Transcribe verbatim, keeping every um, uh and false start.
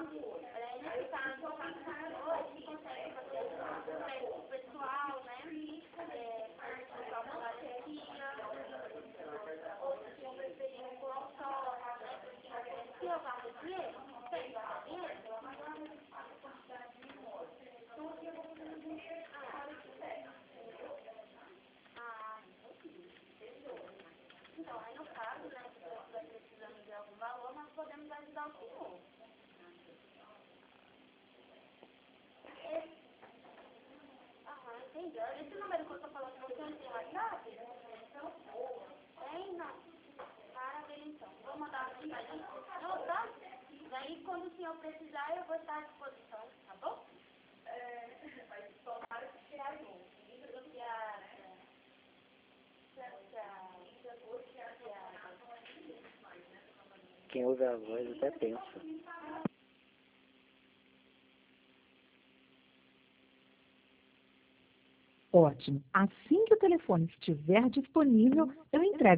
É necessário hoje que consegue fazer o pessoal, né? É, participar da galeria, outros que vão preferir um autógrafo, né? Porque se eu vou dinheiro, tem dinheiro. Ah, então, aí no caso, né, se você estiver precisando de algum valor, nós podemos ajudar o senhor. Esse, aham, entendi. Esse número que eu estou falando com o senhor tem WhatsApp? Tem, não. Maravilha, então. Vou mandar uma mensagem. Não, tá? Daí, quando o senhor precisar, eu vou estar à disposição, tá bom? É, mas tomara que tirar de novo. Obrigada. Tchau, tchau. Quem ouve a voz até pensa. Ótimo. Assim que o telefone estiver disponível, eu entrego.